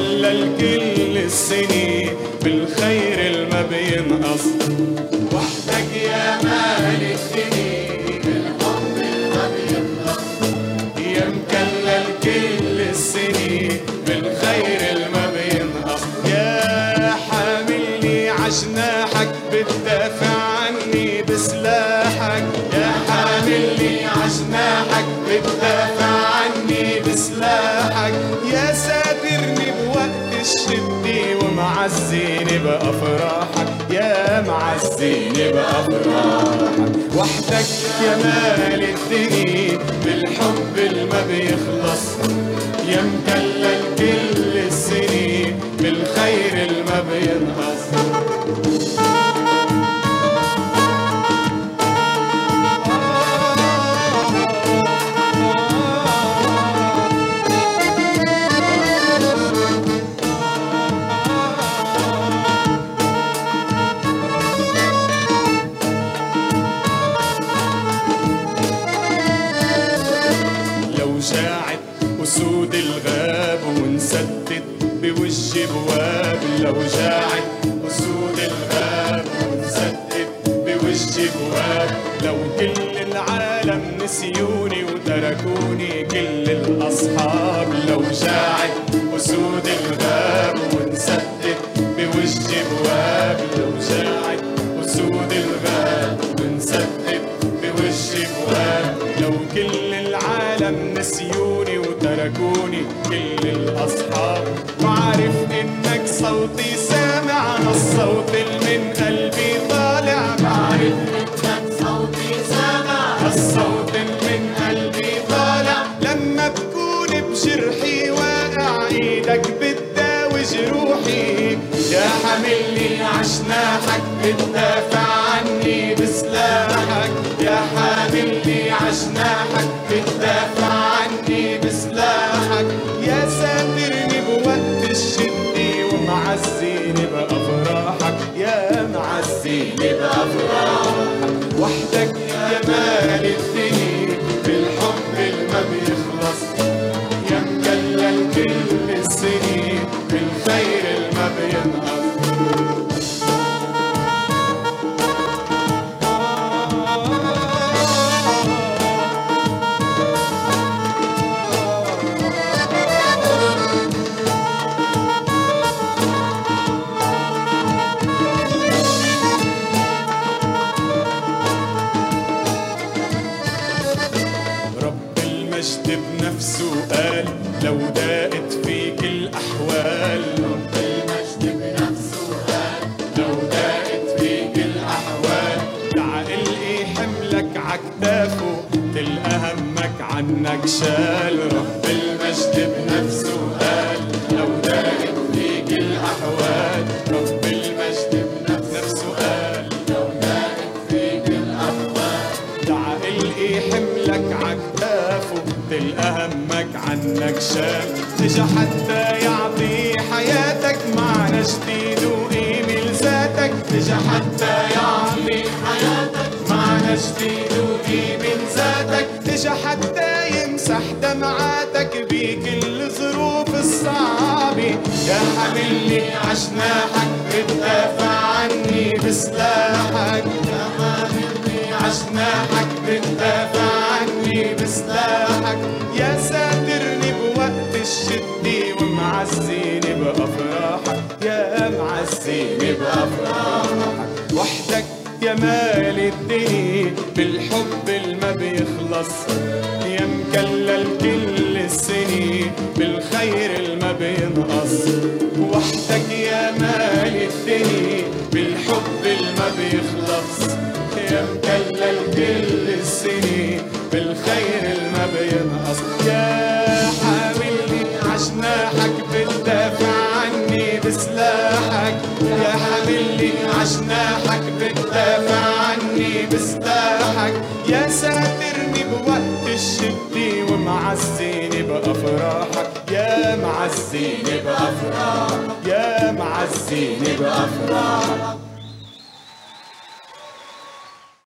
مكلل كل السنين بالخير الما بينقص. وحدك يا مالك الدنيا بالحب الما بينقص، يا مكلل كل السنين بالخير الما بينقص. يا حاملني عجناحك بتدافع عني بسلاحك، يا حاملني عجناحك بتدافع عني بسلاحك. يا ساترني بوقت الشدة ومعزيني بأفراحك، يا معزيني بأفراحك. وحدك يا مال الدنيا بالحب الما بيخلص، يا مكلل كل السنين بالخير الما بينقص. شاعت أسود الغاب ونسدد بوج بواب، لو جاعت أسود الغاب ونسدد بوج بواب. لو كل العالم نسيوني وتركوني كل الأصحاب، لو جاعت أسود الغاب ونسدد بوج بواب، لو جاعت أسود الغاب ونسدد بوج بواب. لو كل العالم نسيوني وتركوني كل الأصحاب، وعارف إنك صوتي سامع الصوت من قلبي طالع، بعرف إنك صوتي سامع الصوت من قلبي طالع. لما بكون بجرحي واقع إيدك بتداوي جروحي، يا حاملني عجناحك بتدافع عني بسلاحك، يا حاملني عجناحك بتدافع عني بسلاحك. يا ساترني بوقت الشدة ومعزيني بأفراحك، يا معزيني بأفراحك. وحدك يا مال الدنيا بالحب الما بيخلص، يا مكلل كل السنين بالخير الما بينقص. المجد بنفسه قال لو ضاقت فيك الأحوال، رب المجد بنفسه قال لو ضاقت فيك الأحوال. تعال القي حملك عكتافه تلقى همك عنك شال، رب المجد بنفسه قال لو ضاقت فيك الأحوال، رب المجد بنفسه قال لو ضاقت فيك الأحوال. تعال القي حملك عكتافه تلقى همك عنك شال. اجا حتى يعطي حياتك معنى جديد وقيمة لذاتك، اجا حتى يعطي حياتك معنى جديد وقيمة لذاتك. اجا حتى يمسح دمعاتك بكل الظروف الصعبة، يا حاملني عجناحك بتدافع عني بسلاحك، يا حاملني عجناحك بتدافع عني بسلاحك. يا ساترني بوقت الشدة ومعزيني بأفراحك، يا معزيني بأفراحك. وحدك يا مال الدنيا بالحب الما بيخلص، يا مكلل كل السنين بالخير الما بينقص. وحدك يا مال الدنيا بالحب الما بيخلص، يا مكلل كل السنين بالخير الما بينقص. يا حاملني عجناحك بتدافع عني بسلاحك، يا حاملني عجناحك بتدافع عني بسلاحك. يا ساترني بوقت الشدة ومعزيني بأفراحك، يا معزيني بأفراحك، يا معزيني بأفراحك.